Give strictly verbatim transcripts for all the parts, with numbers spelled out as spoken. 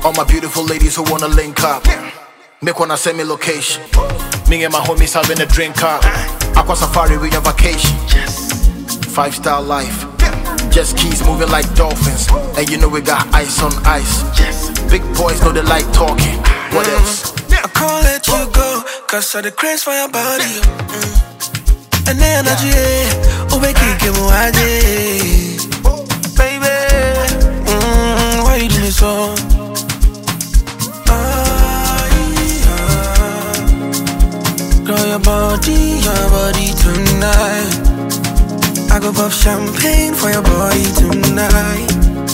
All my beautiful ladies who wanna link up, make wanna send me location. Me and my homies having a drink up. Aqua safari, we on vacation. Five star life, just keys moving like dolphins. And you know we got ice on ice. Big boys know they like talking. What else? I can't let you go, cause of the craze for your body. mm. And the energy, oh, we can't get more baby, mm, why you do me so? Ah, yeah. Girl, your body, your body tonight. I go pop champagne for your body tonight.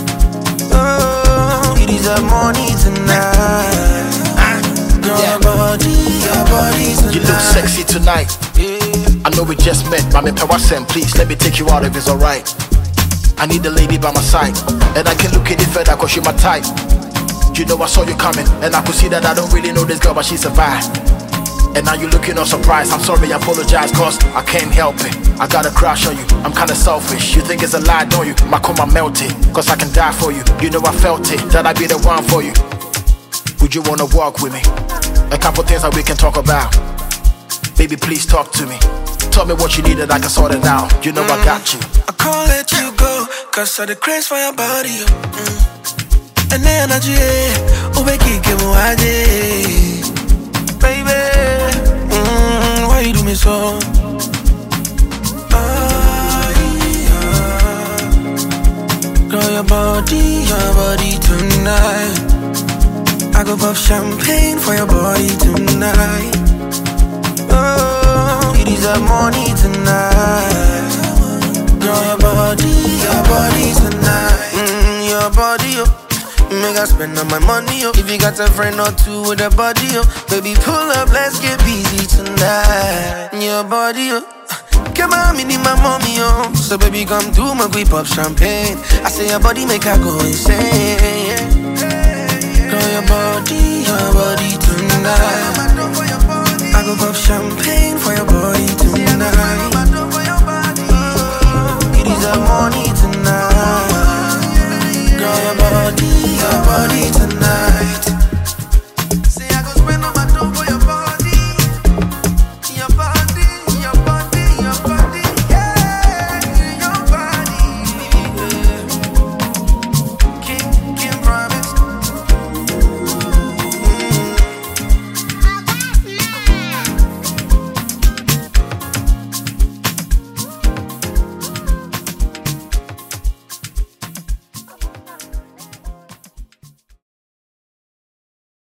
Oh, you deserve money tonight. Girl, Yeah. your body, your body tonight. You look sexy tonight. Yeah. I know we just met, but me Pewasem, please let me take you out if it's alright. I need a lady by my side, and I can look at it further cause she my type. You know I saw you coming, and I could see that I don't really know this girl, but she survived. And now you looking all surprised. I'm sorry, I apologize, cause I can't help it. I got a crush on you, I'm kinda selfish. You think it's a lie, don't you? My coma melted, cause I can die for you. You know I felt it, that I be the one for you. Would you wanna walk with me? A couple things that we can talk about. Baby, please talk to me. Tell me what you need and I can sort it out. You know mm. I got you. I can't let you go, cause of the craze for your body. mm. And the energy, oh, we can't get more baby, mm, why you do me so? Ah, yeah. Girl, your body, your body tonight. I go pop champagne for your body tonight. Oh, you deserve money tonight. Girl, your body, your body tonight. Mm, your body, oh. Make I spend all my money, oh. If you got a friend or two with a body, oh. Baby, pull up, let's get busy tonight. Your body, oh. Come on, me need my mommy, oh. So baby, come do my quick pop champagne. I say your body make her go insane. Girl, your body, your body tonight. I go pop champagne for your body tonight. You deserve money tonight. Girl, your body, your body tonight.